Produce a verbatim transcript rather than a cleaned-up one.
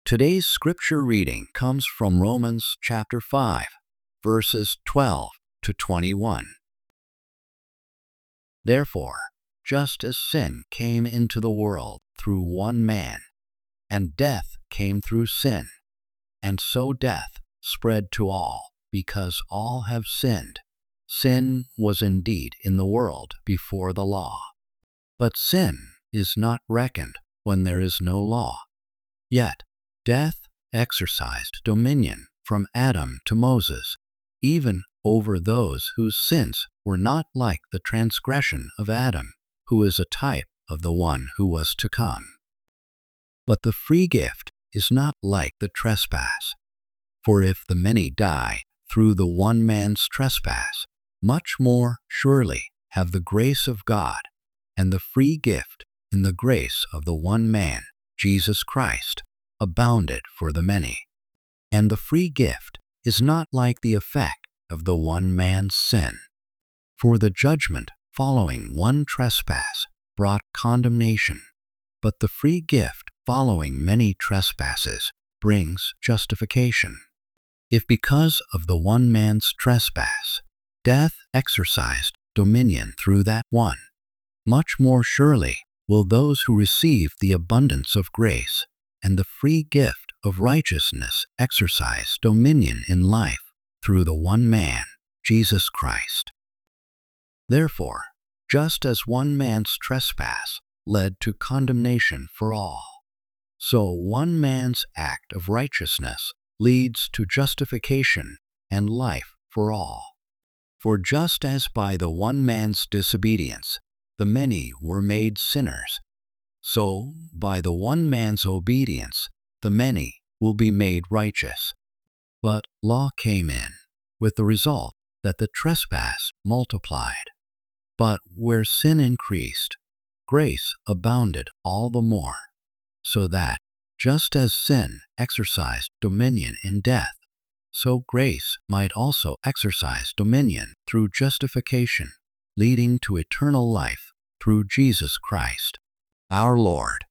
Today's scripture reading comes from Romans chapter five, verses twelve to twenty-one. Therefore, just as sin came into the world through one man, and death came through sin, and so death spread to all, because all have sinned. Sin was indeed in the world before the law. But sin is not reckoned when there is no law. Yet death exercised dominion from Adam to Moses, even over those whose sins were not like the transgression of Adam, who is a type of the one who was to come. But the free gift is not like the trespass. For if the many die through the one man's trespass, much more surely have the grace of God and the free gift in the grace of the one man, Jesus Christ, abounded for the many. And the free gift is not like the effect of the one man's sin. For the judgment following one trespass brought condemnation, but the free gift following many trespasses brings justification. If because of the one man's trespass, death exercised dominion through that one, much more surely will those who receive the abundance of grace and the free gift of righteousness exercise dominion in life through the one man, Jesus Christ. Therefore, just as one man's trespass led to condemnation for all, so one man's act of righteousness leads to justification and life for all. For just as by the one man's disobedience the many were made sinners, so by the one man's obedience the many will be made righteous. But law came in, with the result that the trespass multiplied. But where sin increased, grace abounded all the more, so that, just as sin exercised dominion in death, so grace might also exercise dominion through justification, leading to eternal life through Jesus Christ, our Lord.